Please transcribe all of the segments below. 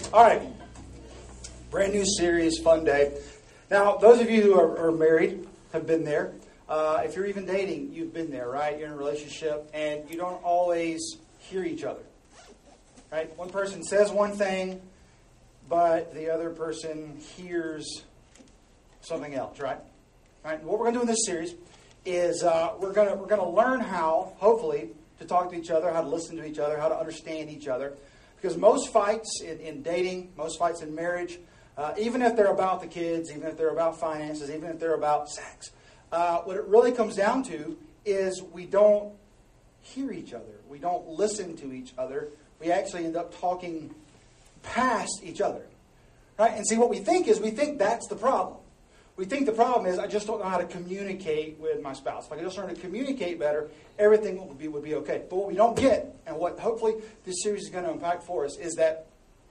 All right. Brand new series, fun day. Now, those of you who are married have been there. If you're even dating, you've been there, right? You're in a relationship, and you don't always hear each other, right? One person says one thing, but the other person hears something else, right? Right. What we're going to do in this series is we're going to learn how, hopefully, to talk to each other, how to listen to each other, how to understand each other. Because most fights in dating, most fights in marriage, even if they're about the kids, even if they're about finances, even if they're about sex, what it really comes down to is we don't hear each other. We don't listen to each other. We actually end up talking past each other. Right? And see, what we think that's the problem. We think the problem is I just don't know how to communicate with my spouse. If I could just learn to communicate better, everything would be okay. But what we don't get, and what hopefully this series is going to unpack for us, is that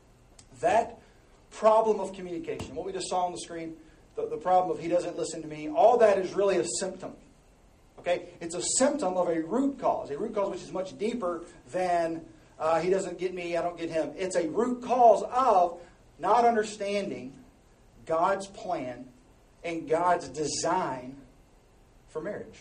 problem of communication. What we just saw on the screen, the problem of he doesn't listen to me, all that is really a symptom. Okay? It's a symptom of a root cause which is much deeper than he doesn't get me, I don't get him. It's a root cause of not understanding God's plan and God's design for marriage.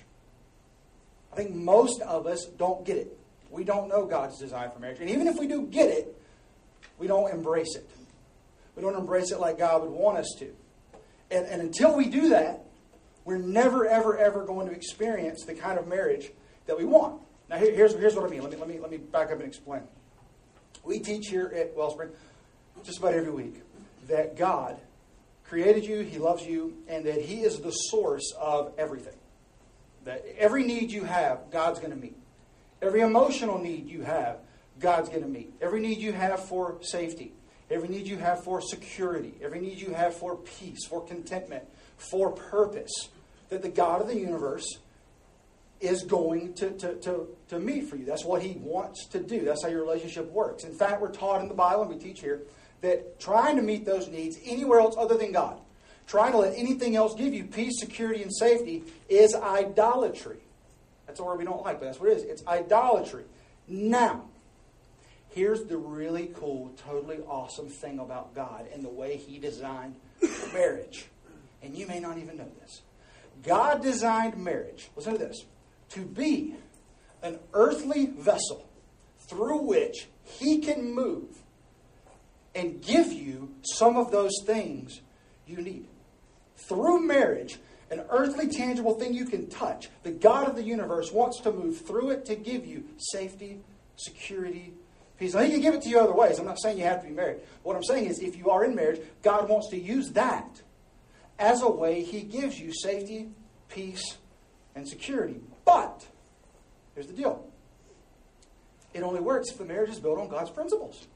I think most of us don't get it. We don't know God's design for marriage. And even if we do get it, we don't embrace it. We don't embrace it like God would want us to. And until we do that, we're never, ever, ever going to experience the kind of marriage that we want. Now, here's what I mean. Let me back up and explain. We teach here at Wellspring just about every week that God created you, He loves you, and that He is the source of everything. That every need you have, God's going to meet. Every emotional need you have, God's going to meet. Every need you have for safety. Every need you have for security. Every need you have for peace, for contentment, for purpose. That the God of the universe is going to meet for you. That's what He wants to do. That's how your relationship works. In fact, we're taught in the Bible, and we teach here, that trying to meet those needs anywhere else other than God, trying to let anything else give you peace, security, and safety is idolatry. That's a word we don't like, but that's what it is. It's idolatry. Now, here's the really cool, totally awesome thing about God and the way He designed marriage. And you may not even know this. God designed marriage, listen to this, to be an earthly vessel through which He can move and give you some of those things you need. Through marriage, an earthly, tangible thing you can touch, the God of the universe wants to move through it to give you safety, security, peace. Now, He can give it to you other ways. I'm not saying you have to be married. What I'm saying is if you are in marriage, God wants to use that as a way He gives you safety, peace, and security. But, here's the deal. It only works if the marriage is built on God's principles.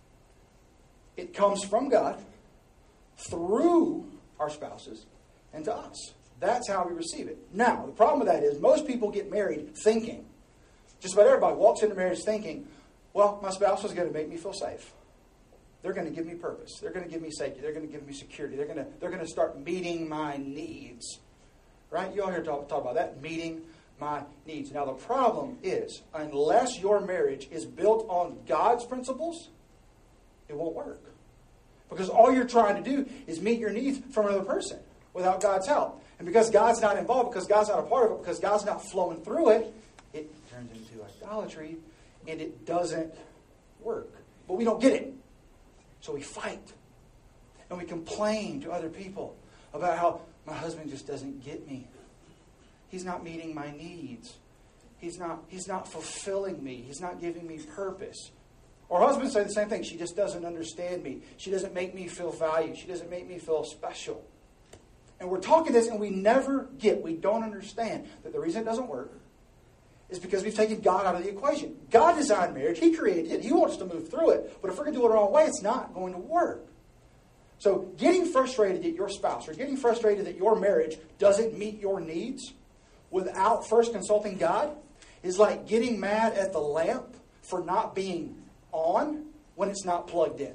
It comes from God through our spouses and to us. That's how we receive it. Now, the problem with that is most people get married thinking, just about everybody walks into marriage thinking, well, my spouse is going to make me feel safe. They're going to give me purpose. They're going to give me safety. They're going to give me security. They're going to start meeting my needs. Right? You all hear talk about that, meeting my needs. Now, the problem is, unless your marriage is built on God's principles, it won't work. Because all you're trying to do is meet your needs from another person without God's help. And because God's not involved, because God's not a part of it, because God's not flowing through it, it turns into idolatry and it doesn't work. But we don't get it. So we fight. And we complain to other people about how my husband just doesn't get me. He's not meeting my needs. He's not fulfilling me. He's not giving me purpose. Or husbands say the same thing. She just doesn't understand me. She doesn't make me feel valued. She doesn't make me feel special. And we're talking this and we don't understand that the reason it doesn't work is because we've taken God out of the equation. God designed marriage. He created it. He wants to move through it. But if we're going to do it the wrong way, it's not going to work. So getting frustrated at your spouse or getting frustrated that your marriage doesn't meet your needs without first consulting God is like getting mad at the lamp for not being on when it's not plugged in.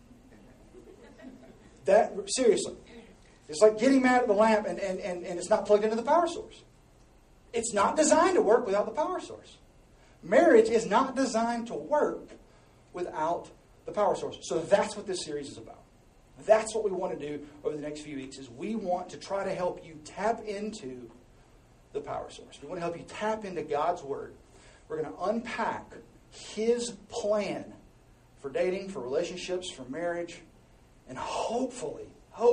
Seriously. It's like getting mad at the lamp and it's not plugged into the power source. It's not designed to work without the power source. Marriage is not designed to work without the power source. So that's what this series is about. That's what we want to do over the next few weeks, is we want to try to help you tap into the power source. We want to help you tap into God's Word. We're going to unpack His plan for dating, for relationships, for marriage, and hopefully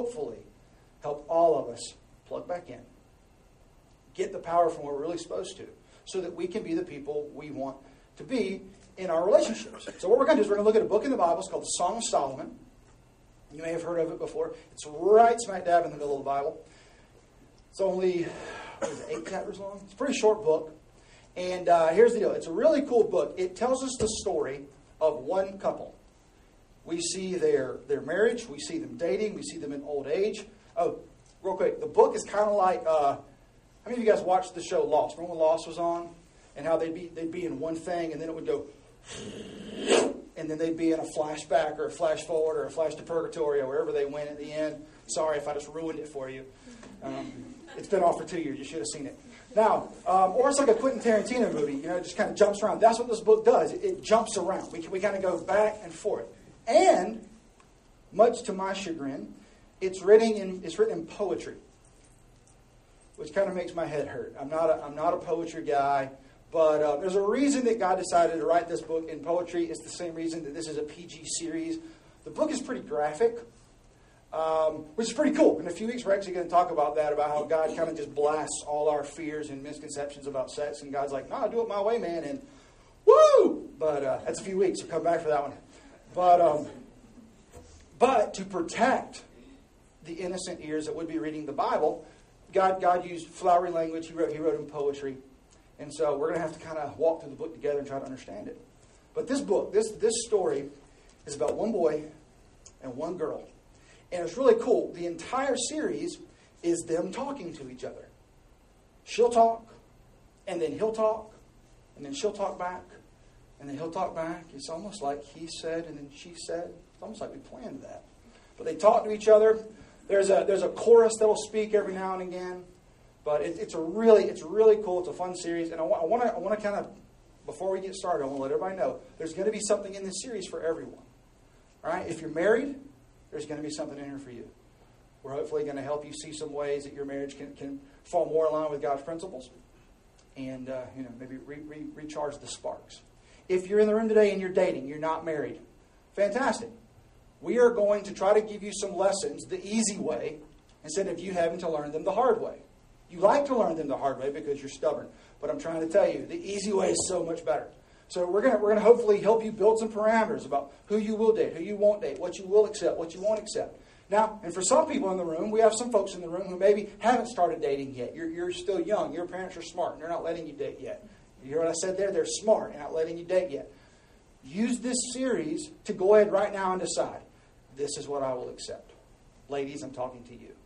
help all of us plug back in. Get the power from where we're really supposed to, so that we can be the people we want to be in our relationships. So what we're going to do is we're going to look at a book in the Bible. It's called the Song of Solomon. You may have heard of it before. It's right smack dab in the middle of the Bible. It's only 8 chapters long. It's a pretty short book. And here's the deal. It's a really cool book. It tells us the story of one couple. We see their marriage. We see them dating. We see them in old age. Oh, real quick. The book is kind of like, how many of you guys watched the show Lost? Remember when Lost was on? And how they'd be in one thing, and then it would go, and then they'd be in a flashback or a flash forward or a flash to purgatory or wherever they went at the end. Sorry if I just ruined it for you. It's been off for 2 years. You should have seen it. Now, or it's like a Quentin Tarantino movie. It just kind of jumps around. That's what this book does. It jumps around. We kind of go back and forth. And, much to my chagrin, it's written in poetry, which kind of makes my head hurt. I'm not a poetry guy. But there's a reason that God decided to write this book in poetry. It's the same reason that this is a PG series. The book is pretty graphic, which is pretty cool. In a few weeks, we're actually going to talk about that, about how God kind of just blasts all our fears and misconceptions about sex. And God's like, no, do it my way, man. And woo! But that's a few weeks, so come back for that one. But to protect the innocent ears that would be reading the Bible, God used flowery language. He wrote in poetry. And so we're going to have to kind of walk through the book together and try to understand it. But this book, this story is about one boy and one girl. And it's really cool. The entire series is them talking to each other. She'll talk, and then he'll talk, and then she'll talk back, and then he'll talk back. It's almost like he said and then she said. It's almost like we planned that. But they talk to each other. There's a chorus that'll speak every now and again. But it's really cool. It's a fun series, and I want to kind of, before we get started, I want to let everybody know there's going to be something in this series for everyone. All right, if you're married, there's going to be something in here for you. We're hopefully going to help you see some ways that your marriage can fall more in line with God's principles, and maybe recharge the sparks. If you're in the room today and you're dating, you're not married, fantastic. We are going to try to give you some lessons the easy way instead of you having to learn them the hard way. You like to learn them the hard way because you're stubborn. But I'm trying to tell you, the easy way is so much better. So we're gonna hopefully help you build some parameters about who you will date, who you won't date, what you will accept, what you won't accept. Now, and for some people in the room, we have some folks in the room who maybe haven't started dating yet. You're still young. Your parents are smart, and they're not letting you date yet. You hear what I said there? They're smart and not letting you date yet. Use this series to go ahead right now and decide, this is what I will accept. Ladies, I'm talking to you.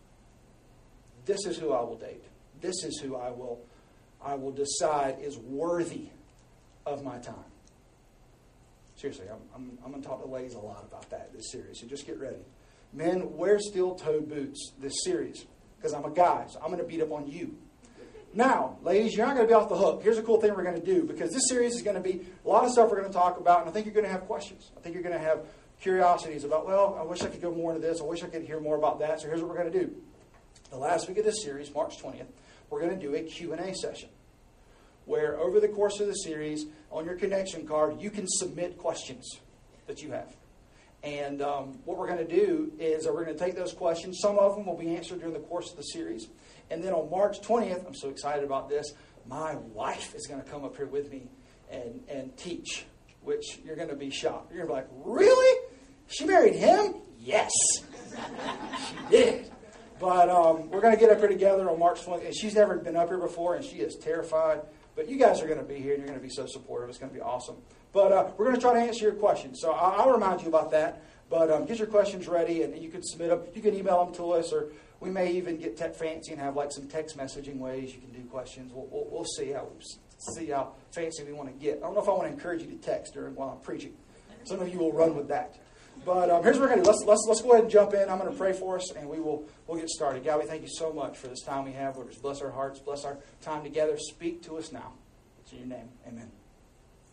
This is who I will date. This is who I will decide is worthy of my time. Seriously, I'm going to talk to ladies a lot about that this series, so just get ready. Men, wear steel-toed boots this series, because I'm a guy, so I'm going to beat up on you. Now, ladies, you're not going to be off the hook. Here's a cool thing we're going to do, because this series is going to be a lot of stuff we're going to talk about, and I think you're going to have questions. I think you're going to have curiosities about, well, I wish I could go more into this. I wish I could hear more about that. So here's what we're going to do. The last week of this series, March 20th, we're going to do a Q&A session where over the course of the series, on your connection card, you can submit questions that you have. And what we're going to do is we're going to take those questions. Some of them will be answered during the course of the series. And then on March 20th, I'm so excited about this, my wife is going to come up here with me and teach, which you're going to be shocked. You're going to be like, really? She married him? Yes, she did. But we're going to get up here together on March 20th. And she's never been up here before, and she is terrified. But you guys are going to be here, and you're going to be so supportive. It's going to be awesome. But we're going to try to answer your questions. So I'll remind you about that. But get your questions ready, and you can submit them. You can email them to us, or we may even get tech fancy and have like some text messaging ways you can do questions. We'll see how fancy we want to get. I don't know if I want to encourage you to text while I'm preaching. Some of you will run with that. But here's what we're going to do. Let's go ahead and jump in. I'm going to pray for us, and we'll get started. God, we thank you so much for this time we have. Lord, just bless our hearts, bless our time together. Speak to us now. It's in your name. Amen.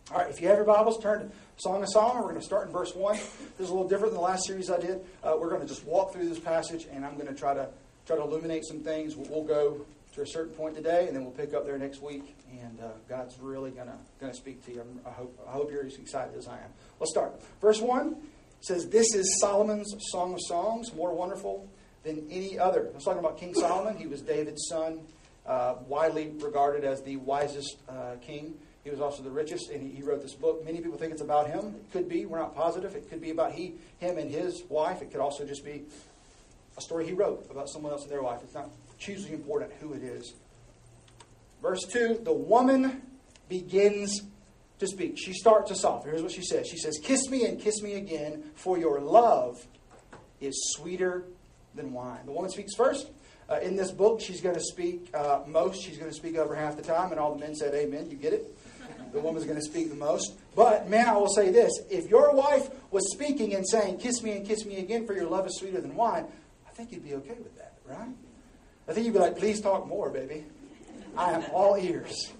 All right, if you have your Bibles, turn to Song of Solomon. We're going to start in verse 1. This is a little different than the last series I did. We're going to just walk through this passage, and I'm going to try to illuminate some things. We'll go to a certain point today, and then we'll pick up there next week. And God's really going to speak to you. I hope you're as excited as I am. Let's start. Verse 1 says, "This is Solomon's Song of Songs, more wonderful than any other." I was talking about King Solomon. He was David's son, widely regarded as the wisest king. He was also the richest, and he wrote this book. Many people think it's about him. It could be. We're not positive. It could be about him and his wife. It could also just be a story he wrote about someone else and their wife. It's not hugely important who it is. Verse 2, the woman begins to speak. She starts us off. Here's what she says. She says, "Kiss me and kiss me again, for your love is sweeter than wine." The woman speaks first. In this book, she's going to speak most. She's going to speak over half the time, and all the men said, "Amen." You get it? The woman's going to speak the most. But, man, I will say this. If your wife was speaking and saying, "Kiss me and kiss me again, for your love is sweeter than wine," I think you'd be okay with that, right? I think you'd be like, "Please talk more, baby. I am all ears."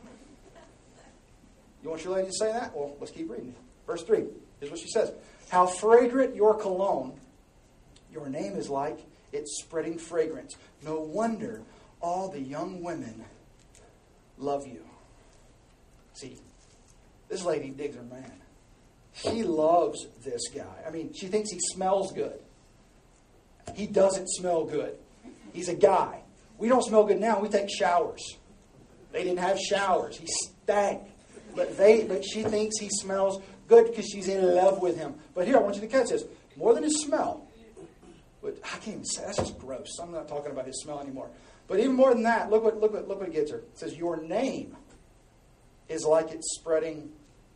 You want your lady to say that? Well, let's keep reading. Verse 3. Here's what she says. "How fragrant your cologne. Your name is like its spreading fragrance. No wonder all the young women love you." See, this lady digs her man. She loves this guy. I mean, she thinks he smells good. He doesn't smell good. He's a guy. We don't smell good now. We take showers. They didn't have showers. He stank. But she thinks he smells good because she's in love with him. But here, I want you to catch this. More than his smell. But I can't even say, that's just gross. I'm not talking about his smell anymore. But even more than that, look what it gets her. It says, your name is like its spreading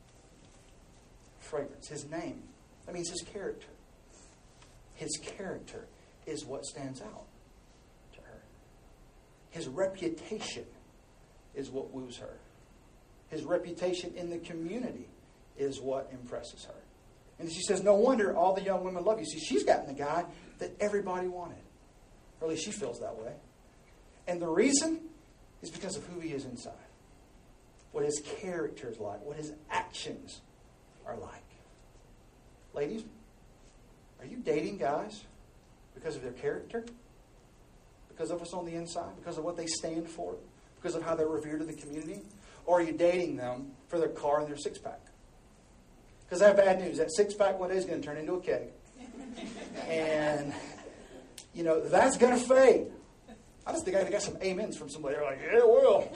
fragrance. His name. That means his character. His character is what stands out to her. His reputation is what woos her. His reputation in the community is what impresses her. And she says, no wonder all the young women love you. See, she's gotten the guy that everybody wanted. Or at least she feels that way. And the reason is because of who he is inside. What his character is like. What his actions are like. Ladies, are you dating guys because of their character? Because of what's on the inside? Because of what they stand for? Because of how they're revered in the community? Or are you dating them for their car and their six-pack? Because I have bad news. That six-pack one day is going to turn into a keg. And, that's going to fade. I just think I got some amens from somebody. They're like, yeah, it will.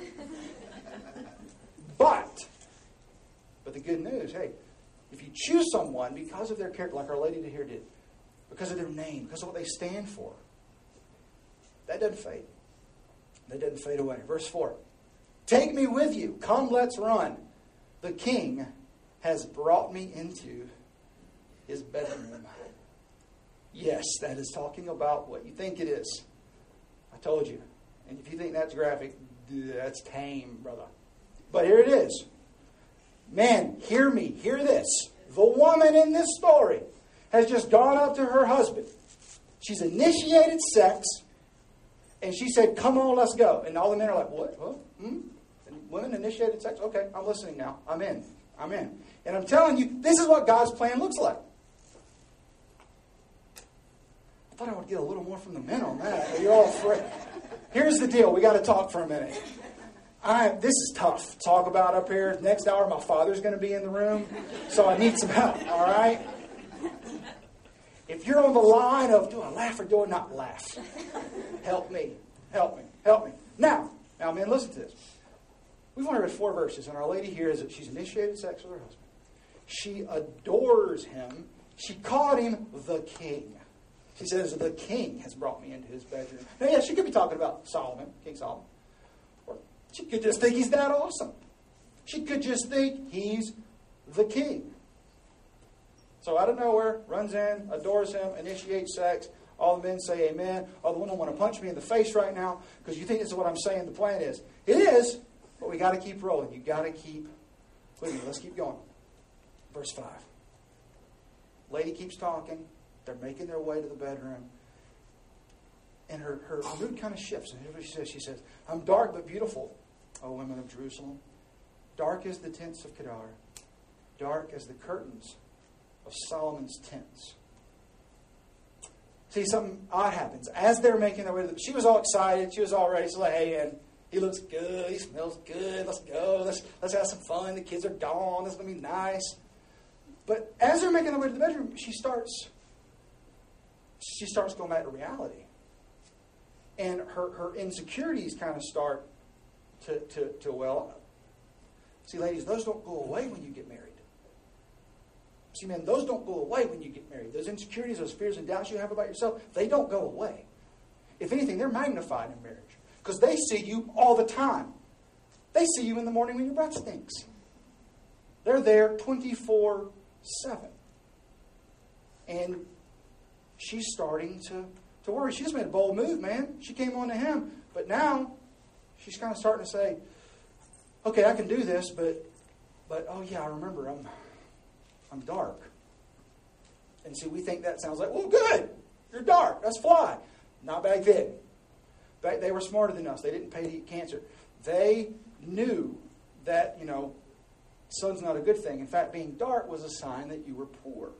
But the good news, hey, if you choose someone because of their character, like our lady here did, because of their name, because of what they stand for, that doesn't fade. That doesn't fade away. Verse 4. Take me with you. Come, let's run. The king has brought me into his bedroom. Yes, that is talking about what you think it is. I told you. And if you think that's graphic, that's tame, brother. But here it is. Man, hear me. Hear this. The woman in this story has just gone up to her husband. She's initiated sex. And she said, come on, let's go. And all the men are like, what? Huh? Women initiated sex? Okay, I'm listening now. I'm in. And I'm telling you, this is what God's plan looks like. I thought I would get a little more from the men on that. You're all afraid. Here's the deal. We got to talk for a minute. This is tough to talk about up here. Next hour, my father's going to be in the room. So I need some help, all right? If you're on the line of, do I laugh or do I not laugh? Help me. Now, men, listen to this. We've only read 4 verses, and our lady here is that she's initiated sex with her husband. She adores him. She called him the king. She says, the king has brought me into his bedroom. Now, yeah, she could be talking about Solomon, King Solomon. Or she could just think he's that awesome. She could just think he's the king. So out of nowhere, runs in, adores him, initiates sex. All the men say amen. All the women want to punch me in the face right now because you think this is what I'm saying the plan is. It is, but we got to keep rolling. You got to keep with me. Let's keep going. Verse 5. Lady keeps talking. They're making their way to the bedroom. And her mood kind of shifts. And here's what she says. She says, I'm dark but beautiful, O women of Jerusalem. Dark as the tents of Kedar. dark as the curtains of Solomon's tents. See, something odd happens. As they're making their way to she was all excited. She was all ready. She's like, hey, and he looks good. He smells good. Let's go. Let's have some fun. The kids are gone. This is going to be nice. But as they're making their way to the bedroom, she starts going back to reality. And her insecurities kind of start to well up. See, ladies, those don't go away when you get married. See, men, those don't go away when you get married. Those insecurities, those fears and doubts you have about yourself, they don't go away. If anything, they're magnified in marriage. Because they see you all the time. They see you in the morning when your breath stinks. They're there 24/7. And she's starting to worry. She just made a bold move, man. She came on to him. But now, she's kind of starting to say, okay, I can do this, but oh yeah, I remember, I'm dark. And see, we think that sounds like, well, good. You're dark. Let's fly. Not back then. They were smarter than us. They didn't pay to eat cancer. They knew that, sun's not a good thing. In fact, being dark was a sign that you were poor.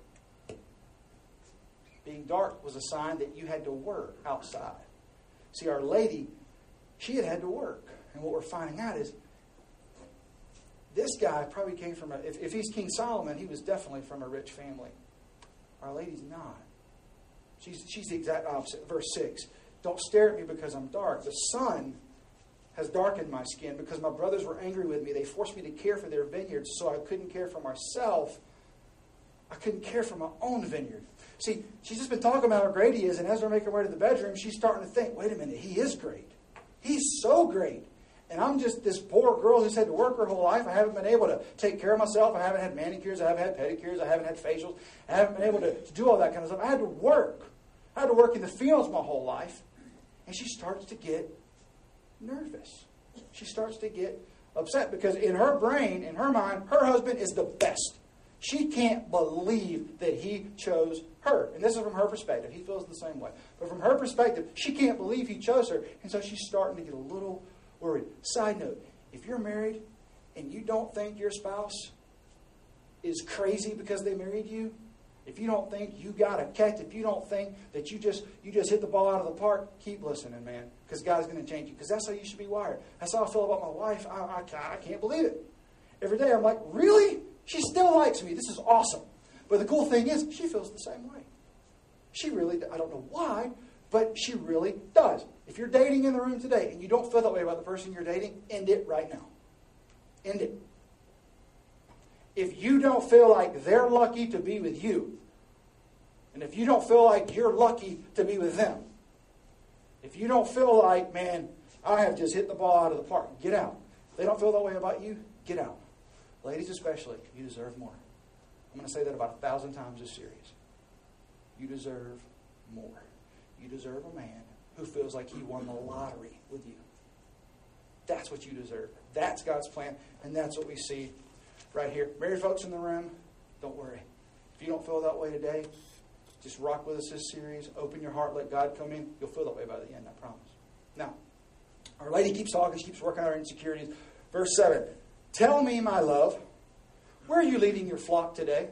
Being dark was a sign that you had to work outside. See, Our Lady, she had to work. And what we're finding out is this guy probably came from if he's King Solomon, he was definitely from a rich family. Our Lady's not. She's the exact opposite. Verse 6. Don't stare at me because I'm dark. The sun has darkened my skin because my brothers were angry with me. They forced me to care for their vineyards, so I couldn't care for myself. I couldn't care for my own vineyard. See, she's just been talking about how great he is, and as they're making her way to the bedroom, she's starting to think, wait a minute, he is great. He's so great. And I'm just this poor girl who's had to work her whole life. I haven't been able to take care of myself. I haven't had manicures. I haven't had pedicures. I haven't had facials. I haven't been able to do all that kind of stuff. I had to work. I had to work in the fields my whole life. And she starts to get nervous. She starts to get upset because in her brain, in her mind, her husband is the best. She can't believe that he chose her. And this is from her perspective. He feels the same way. But from her perspective, she can't believe he chose her. And so she's starting to get a little worried. Side note, if you're married and you don't think your spouse is crazy because they married you, if you don't think you got a catch, if you don't think that you just hit the ball out of the park, keep listening, man. Because God's going to change you. Because that's how you should be wired. That's how I feel about my wife. I can't believe it. Every day I'm like, really? She still likes me. This is awesome. But the cool thing is, she feels the same way. She really, I don't know why, but she really does. If you're dating in the room today and you don't feel that way about the person you're dating, end it right now. End it. If you don't feel like they're lucky to be with you, and if you don't feel like you're lucky to be with them, if you don't feel like, man, I have just hit the ball out of the park, get out. If they don't feel that way about you, get out. Ladies especially, you deserve more. I'm going to say that about 1,000 times this series. You deserve more. You deserve a man who feels like he won the lottery with you. That's what you deserve. That's God's plan, and that's what we see right here. Married folks in the room, don't worry. If you don't feel that way today, just rock with us this series. Open your heart, let God come in. You'll feel that way by the end, I promise. Now, Our Lady keeps talking. She keeps working on her insecurities. Verse 7. Tell me, my love, where are you leading your flock today?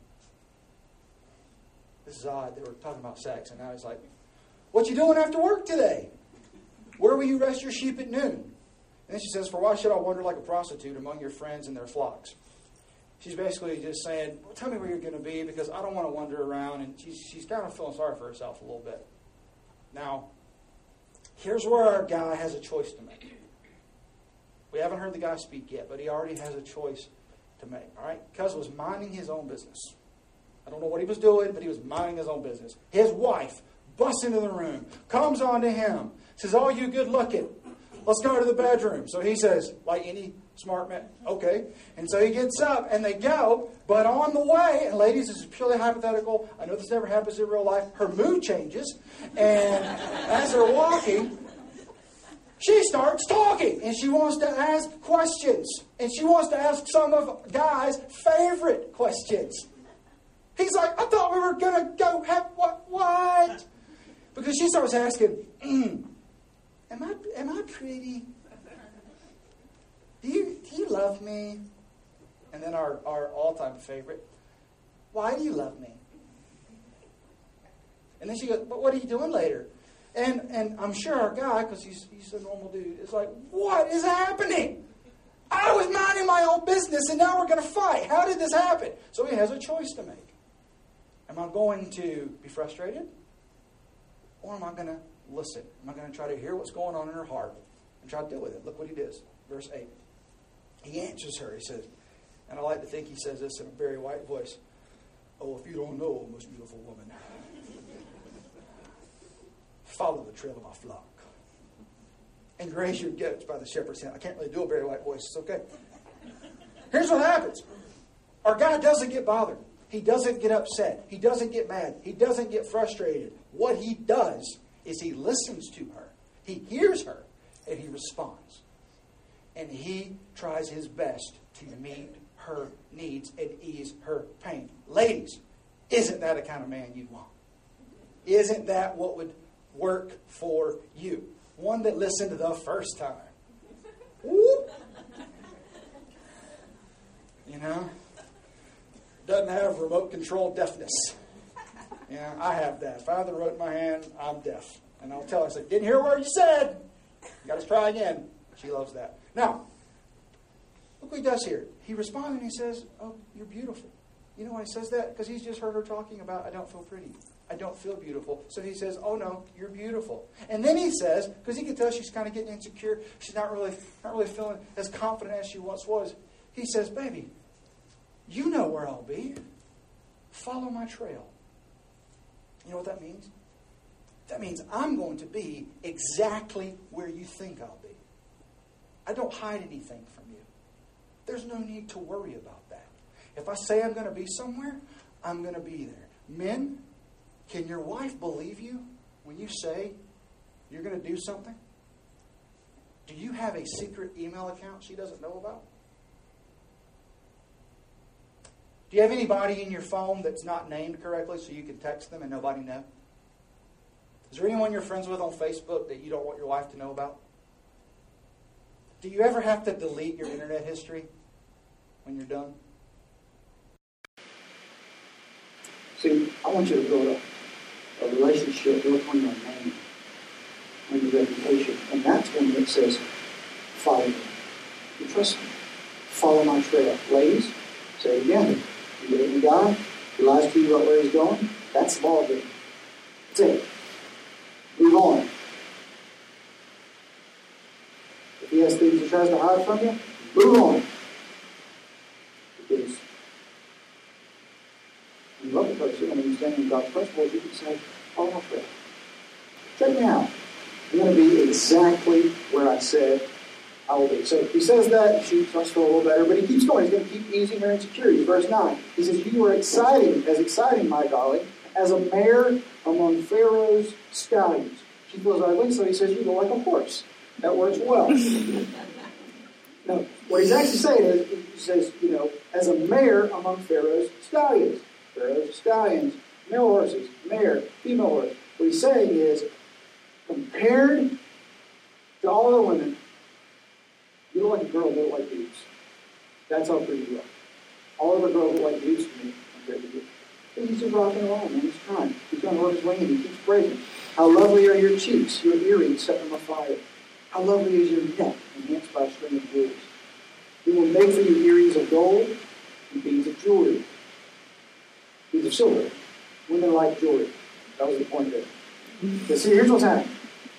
This is odd. They were talking about sex, and now he's like, what you doing after work today? Where will you rest your sheep at noon? And then she says, for why should I wander like a prostitute among your friends and their flocks? She's basically just saying, well, tell me where you're going to be because I don't want to wander around. And she's kind of feeling sorry for herself a little bit. Now, here's where our guy has a choice to make. We haven't heard the guy speak yet, but he already has a choice to make. All right? Cuz was minding his own business. I don't know what he was doing, but he was minding his own business. His wife busts into the room, comes on to him, says, oh, you good looking. Let's go to the bedroom. So he says, like any smart man, okay. And so he gets up and they go, but on the way, and ladies, this is purely hypothetical. I know this never happens in real life. Her mood changes. And as they're walking, she starts talking. And she wants to ask questions. And she wants to ask some of Guy's favorite questions. He's like, I thought we were going to go have what? Because she starts asking, am I pretty? Do you love me? And then our all-time favorite, why do you love me? And then she goes, but what are you doing later? And I'm sure our guy, because he's a normal dude, is like, what is happening? I was minding my own business and now we're going to fight. How did this happen? So he has a choice to make. Am I going to be frustrated? Or am I going to listen? Am I going to try to hear what's going on in her heart and try to deal with it? Look what he does. Verse 8. He answers her. He says, and I like to think he says this in a very white voice. Oh, if you don't know, most beautiful woman, follow the trail of my flock and graze your goats by the shepherd's hand. I can't really do a very white voice. It's okay. Here's what happens. Our guy doesn't get bothered. He doesn't get upset. He doesn't get mad. He doesn't get frustrated. What he does is he listens to her. He hears her and he responds. And he tries his best to meet her needs and ease her pain. Ladies, isn't that the kind of man you want? Isn't that what would work for you? One that listened the first time. Woo! You know? Doesn't have remote control deafness. Yeah, I have that. If I have the remote in my hand, I'm deaf. And I'll tell her, I said, didn't hear a word you said. You got to try again. She loves that. Now, look what he does here. He responds and he says, oh, you're beautiful. You know why he says that? Because he's just heard her talking about, I don't feel pretty. I don't feel beautiful. So he says, oh no, you're beautiful. And then he says, because he can tell she's kind of getting insecure, she's not really feeling as confident as she once was. He says, baby, you know where I'll be. Follow my trail. You know what that means? That means I'm going to be exactly where you think I'll be. I don't hide anything from you. There's no need to worry about that. If I say I'm going to be somewhere, I'm going to be there. Men, can your wife believe you when you say you're going to do something? Do you have a secret email account she doesn't know about? Do you have anybody in your phone that's not named correctly so you can text them and nobody know? Is there anyone you're friends with on Facebook that you don't want your wife to know about? Do you ever have to delete your internet history when you're done? See, I want you to build a relationship built on your name, on your reputation. And that's when it says, follow me. You trust me. Follow my trail. Ladies, say it again. You get in the guy, he lies to you about where he's going, that's the ball game. That's it. Move on. If he has things he tries to hide from you, move on. Because you love the person, and you stand in God's principles, you can say, follow my trail. Check me out. I'm going to be exactly where I said I will be. So he says that, and she starts to feel a little better, but he keeps going. He's going to keep easing her insecurity. Verse 9, he says, you are exciting, my darling, as a mare among Pharaoh's stallions. She feels ugly, so he says, you look like a horse. That works well. No, what he's actually saying is, he says, as a mare among Pharaoh's stallions. Pharaoh's stallions, male horses, mare, female horse. What he's saying is, compared to all other women, you look like a girl that look like dudes. That's how pretty you are. All other girls look like dudes to me compared to you. But he's just rocking along, man. He's trying. He's going to work his way in. He keeps breaking. How lovely are your cheeks, your earrings set them afire. How lovely is your neck, enhanced by a string of jewels. We will make for you earrings of gold and beads of jewelry. Beads of silver. Women-like jewelry. That was the point there. But see, here's what's happening.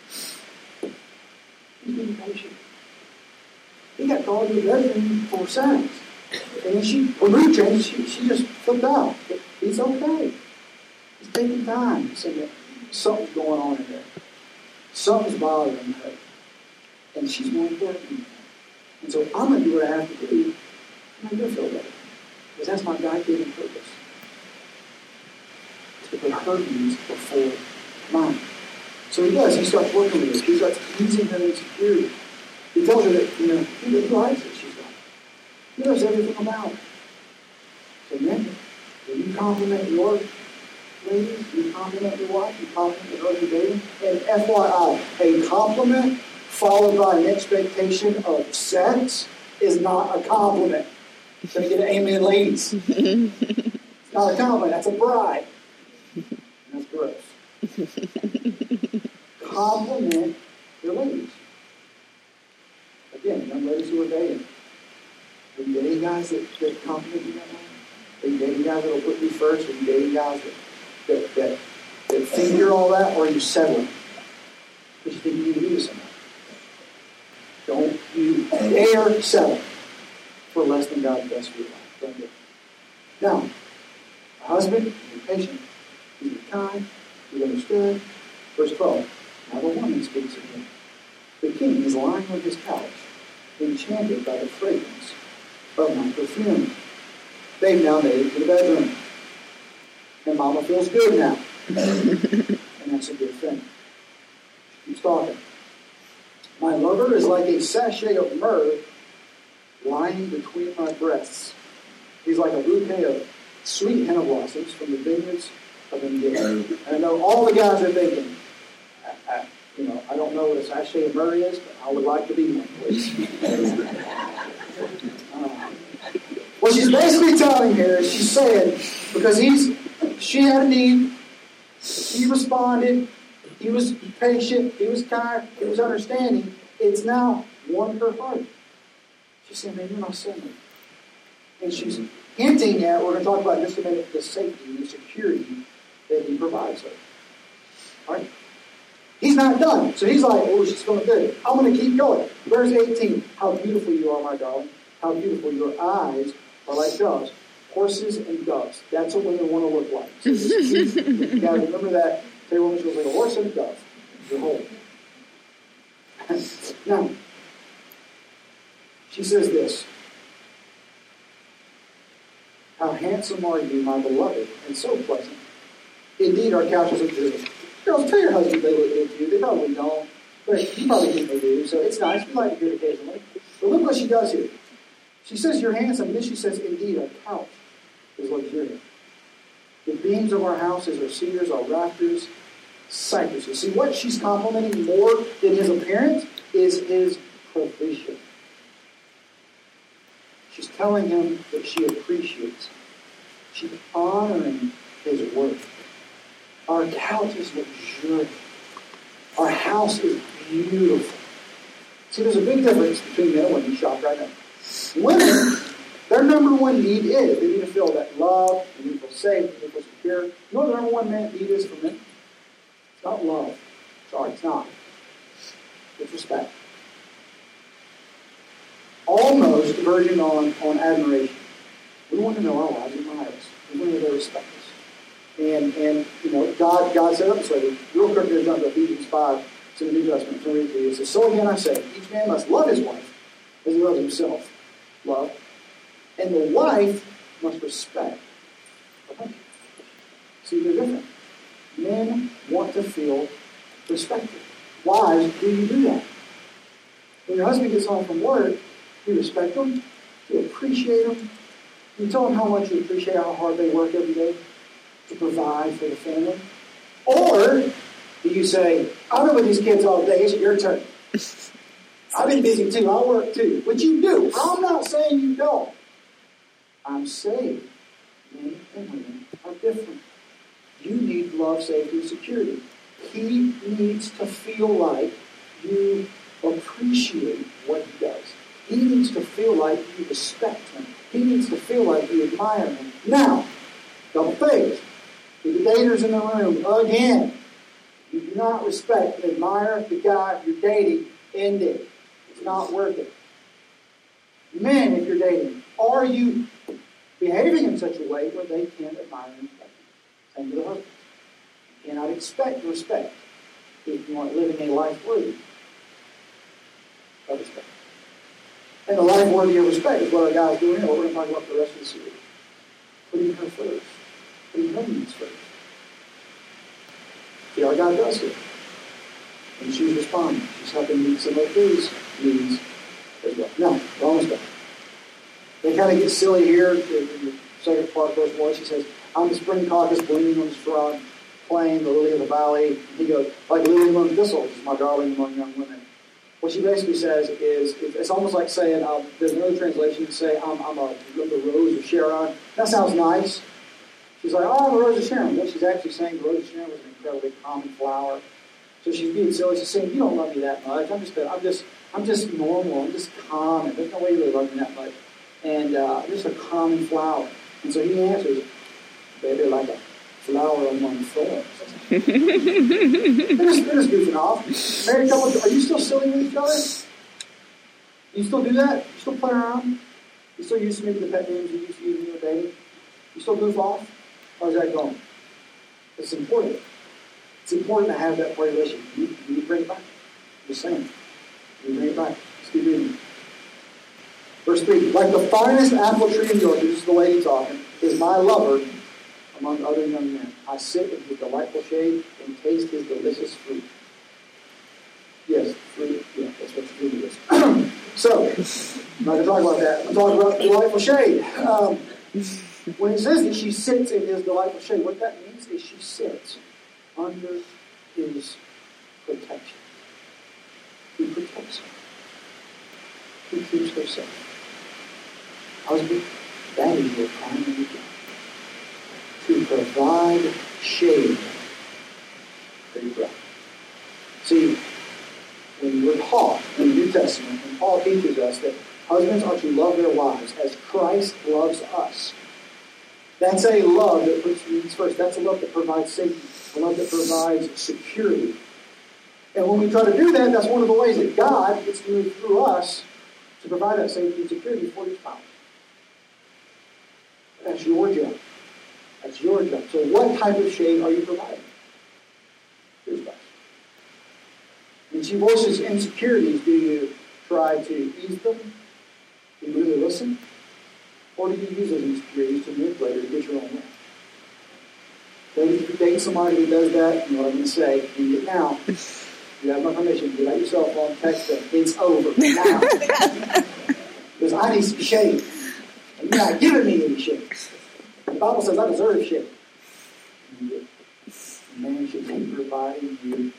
He's being patient. He got called to the bedroom for sex. And then her mood changed, she just flipped out. But he's okay. He's taking time. He's saying that something's going on in there. Something's bothering her. And she's more important. And so I'm going to do what I have to do. And I'm going to feel better. Because that's my God-given purpose. To put her needs before mine. So he does. He starts working with her. He starts easing her insecurity. He tells her that, he likes it. She's like, he knows everything about it. So men, when you compliment your ladies, you compliment your wife, you compliment the girl you're dating, and FYI, a compliment followed by an expectation of sex is not a compliment. Can I get an amen, ladies? It's not a compliment, that's a bribe. And that's gross. Compliment your ladies. Again, young ladies who are dating. Are you dating guys that compliment you that way? Are you dating guys that will put you first? Are you dating guys that figure all that? Or are you settling? Because you think you need to be with somebody. Don't you dare settle for less than God's best for your life. Don't do it. Now, a husband, be patient, be kind, be understood. Verse 12. Now the woman speaks again. The king is lying on his couch, enchanted by the fragrance of my perfume. They've now made it to the bedroom. And mama feels good now. And that's a good thing. Keeps talking. My lover is like a sachet of myrrh lying between my breasts. He's like a bouquet of sweet henna blossoms from the vineyards of Engedi. And I know all the guys are thinking, I don't know what a sachet of myrrh is, but I would like to be one, please. What she's basically telling here is she's saying, because she had a need, he responded, he was patient, he was kind, he was understanding. It's now won her heart. She's saying, man, you're not sinning. And she's hinting at, we're going to talk about in just a minute, the safety and the security that he provides her. All right? He's not done. So he's like, oh, she's going good. I'm going to keep going. Verse 18. How beautiful you are, my darling. How beautiful your eyes are like doves. Horses and doves. That's what women want to look like. So you got to remember that. Tell your woman she was like a horse and a dove. Your whole. Now, she says this. How handsome are you, my beloved, and so pleasant. Indeed, our couches are good. Girls, tell your husband they look good to you. They probably don't, but you probably think they do. So it's nice. We like to hear it occasionally. But look what she does here. She says you're handsome, and then she says, indeed, our couch is luxuriant. The beams of our houses are cedars, our rafters, cypresses. See, what she's complimenting more than his appearance is his provision. She's telling him that she appreciates him. She's honoring his work. Our couch is luxuriant. Our house is beautiful. See, there's a big difference between men and women. Shop right now. Women, their number one need is they need to feel that love, they need to feel safe, they need to feel secure. You know what the number one need is for men? It's not love. Sorry, it's not. It's respect. Almost verging on admiration. We want to know our wives admire us. We want to know they respect us. And God set up this way. Real quick, there's jump to Ephesians 5. It's in the New Testament. It's read to you. It says, so again I say, each man must love his wife as he loves himself. Love. And the wife must respect the husband. See, they're different. Men want to feel respected. Wives, do you do that? When your husband gets home from work, you respect him, you appreciate him, you tell him how much you appreciate how hard they work every day to provide for the family. Or do you say, I've been with these kids all day, it's your turn. I've been busy too, I work too. Which you do. I'm not saying you don't. I'm saying men and women are different. You need love, safety, and security. He needs to feel like you appreciate what he does. He needs to feel like you respect him. He needs to feel like you admire him. Now, double things. To the daters in the room, again, you do not respect and admire the guy you're dating, end it. It's not worth it. Men, if you're dating, are you behaving in such a way where they can admire and respect you? Same to the husband. You cannot expect respect if you aren't living a life worthy of respect. And the life worthy of respect is what our guys doing here. What we're going to talk about for the rest of the series. Putting her first. Putting her needs first. See how God does it. And she's responding. She's helping meet some of his needs as well. Now, Romans back. They kind of get silly here in the second part, verse 1. She says, I'm the spring caucus blooming on the strong plain, the lily of the valley. And he goes, like lily among thistles is my darling among young women. what she basically says is, it's almost like saying, there's another translation that say, I'm the rose of Sharon. That sounds nice. She's like, oh, I'm the rose of Sharon. What she's actually saying, the rose of Sharon was an incredibly common flower. So she's being silly. She's saying, you don't love me that much. I'm just normal. I'm just common. There's no way you really love me that much. And I'm just a common flower. And so he answers, baby, like a flower among thorns. They're just goofing off. Married couple, are you still silly with each other? You still do that? You still play around? You still use maybe the pet names you used to use when you were dating? You still goof off? How's that going? It's important. It's important to have that part of the relationship. You bring it back. I'm just saying. You bring it back. Let's keep reading. Verse 3. Like the finest apple tree in Georgia, this is the lady talking, is my lover among other young men. I sit in his delightful shade and taste his delicious fruit. Yes, fruit. Yeah, that's what fruit is. So, I'm not going to talk about that. I'm talking about delightful shade. When it says that she sits in his delightful shade, what that means is she sits under his protection. He protects her. He keeps her safe. Husband, that is your primary job. To provide shade for your brother. See, when we're taught in the New Testament, and Paul teaches us that husbands are to love their wives as Christ loves us. That's a love that puts needs first. That's a love that provides safety. A love that provides security. And when we try to do that, that's one of the ways that God gets to move through us to provide that safety and security for his spouse. That's your job. That's your job. So what type of shade are you providing? Your spouse. When she voices insecurities, do you try to ease them? Do you really listen? Or do you use those insecurities to manipulate her to get your own way? If you date somebody who does that, you know what I'm going to say, and get now. You have my permission. Get out your cell phone, text them. It's over now. Because I need some shade. And you're not giving me any shade. The Bible says I deserve shade. Man should be providing you.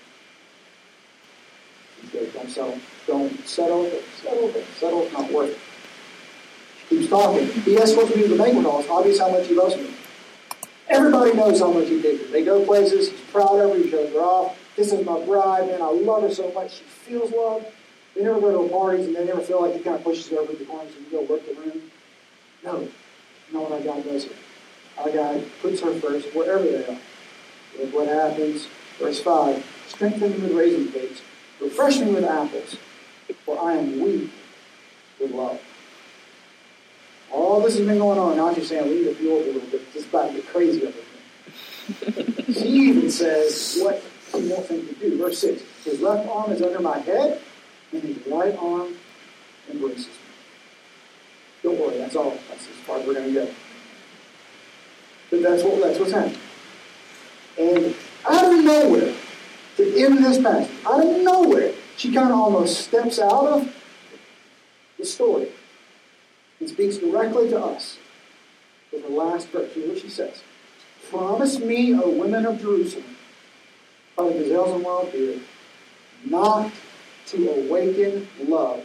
Don't settle. Don't settle. Settle. It's not worth it. She keeps talking. He asks what to do the banquet hall. It's obvious how much he loves me. Everybody knows how much he digs her. They go places. He's proud of her. He shows her off. This is my bride, man. I love her so much. She feels love. They never go to parties, and they never feel like he kind of pushes her over the corner so you go work the room. No. Not what our God does here. Our God puts her first wherever they are. Look what happens. Verse 5. Strengthen me with raisin cakes. Refresh me with apples. For I am weak with love. All this has been going on. Now she's saying, we need to fuel it a little bit. Just about to get crazy over here. She even says what he wants him to do. Verse 6. His left arm is under my head, and his right arm embraces me. Don't worry, that's all. That's as far as we're going to go. But that's what's happening. And out of nowhere, to end this passage, out of nowhere, she kind of almost steps out of the story and speaks directly to us with the last verse. Here's what she says. Promise me, O women of Jerusalem, by the gazelles and wild deer, not to awaken love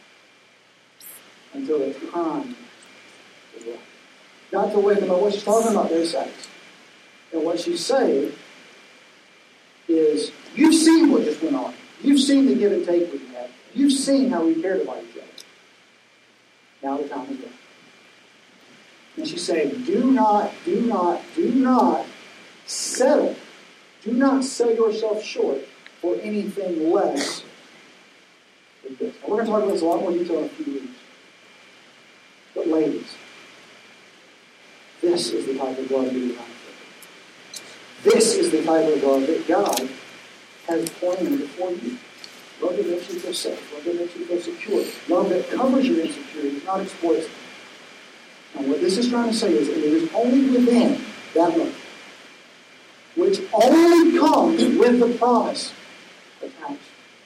until the time is right. Not to awaken love. What she's talking about there is sex. And what she's saying is, you've seen what just went on. You've seen the give and take we had. You've seen how we cared about each other. Now the time is right. And she's saying, do not settle. Do not sell yourself short for anything less than this. And we're going to talk about this a lot more detail in a few weeks. But ladies, this is the type of love you desire. This is the type of love that God has planned for you. Love that makes you feel safe. Love that makes you feel secure. Love that covers your insecurities, not exploits them. And what this is trying to say is that it is only within that love, which only comes with the promise attached.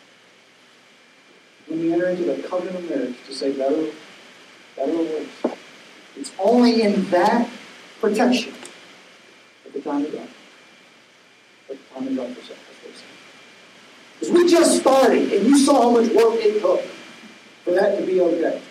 When we enter into the covenant of marriage, to say better or worse, it's only in that protection at the time of God. At the time of God for sacrifice. Because we just starting, and you saw how much work it took for that to be okay.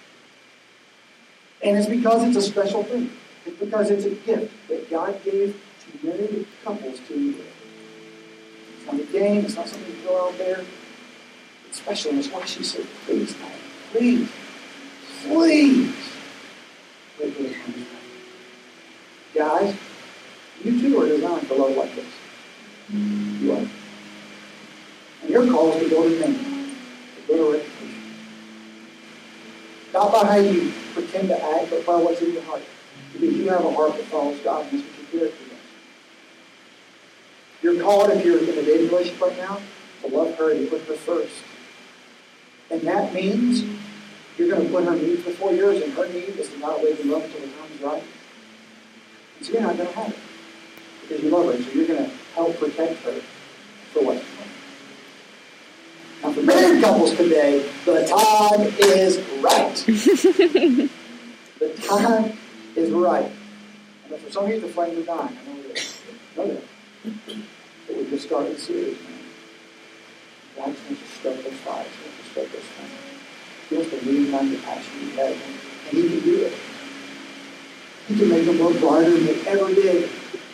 And it's because it's a special thing. It's because it's a gift that God gave to married couples to enjoy. It's not a game. It's not something to throw out there. It's special, and it's why she said, please, God, please, please, wait for this one. Guys, you too are designed to love like this. You are. And your call is to build a name, to build a reputation. Not by how you pretend to act, but by what's in your heart. Because you have a heart that follows God, and that's what your character does. You're called, if you're in a dating relationship right now, to love her and put her first. And that means you're going to put her needs before yours, and her need is to not wait and love until the time is right. And so you're not going to have it. Because you love her, so you're going to help protect her for what's coming. Now, for married couples today, the time is right. The time is right. And for some of you, the flames are dying. I know that. Know that. But we just started the series, man. God wants to stoke those fires. He wants to stoke those fires. He wants to reignite the passion you have. And He can do it. He can make them more brighter than they ever did.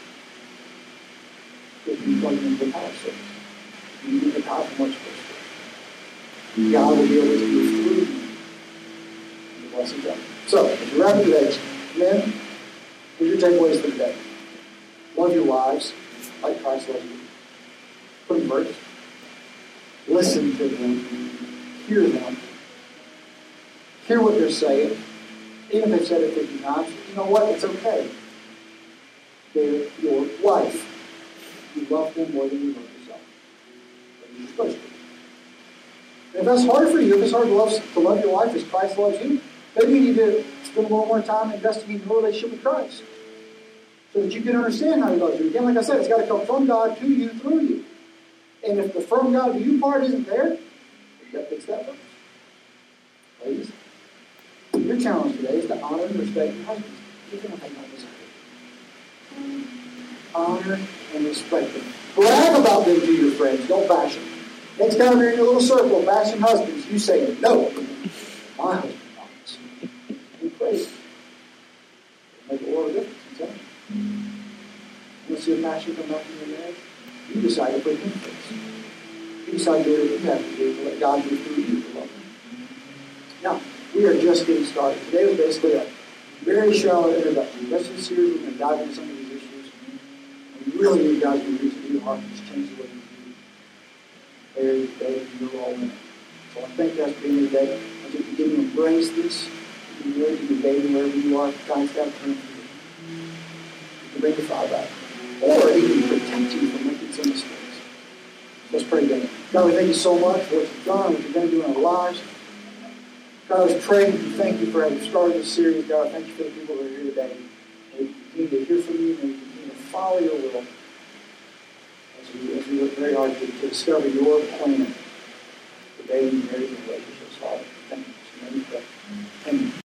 If you plug into the power source. You need the power from much first. God will be able to do through you. The blessings of it. So, as you wrap it today, men, here's your takeaways for today. Love your wives like Christ loves you. Put them first. Listen to them. Hear them. Hear what they're saying. Even if they've said it 50 times, you know what? It's okay. They're your wife. You love them more than you love yourself. But you're supposed to. And if that's hard for you, if it's hard to love your wife as Christ loves you, maybe you need to spend a little more time investing in your relationship with Christ. So that you can understand how He loves you. Again, like I said, it's got to come from God to you, through you. And if the from God to you part isn't there, you've got to fix that first. Ladies, your challenge today is to honor and respect your husbands, even if they don't deserve it. Honor and respect them. Brag about them to your friends. Don't bash them. Next time you're in your little circle bashing husbands, you say, no, my husband wants. Be crazy. Make a world of difference, I'm telling you. You see a passion come up in your marriage? You decide to put Him first. You decide to do whatever you have to do to let God do through you to love Him. Now, we are just getting started. Today was basically a very shallow introduction. The rest of the series, we're going to dive into some of these issues. And we really need God's reach into your heart and just change the way you do. There, you're all in it. So I thank God for being here today. I think you can embrace this. You can live in your baby wherever you are. God's got time for you. You can bring the fire back. Or He can protect you from making some mistakes. Let's pray together. God, we thank you so much for what you've done, what you're going to do in our lives. God, I was praying and thank you for having started this series. God, I thank you for the people that are here today. May we continue to hear from you. May we continue to follow your will as we work very hard to discover your plan for dating, marriage, and relationships. Father, thank you. Amen.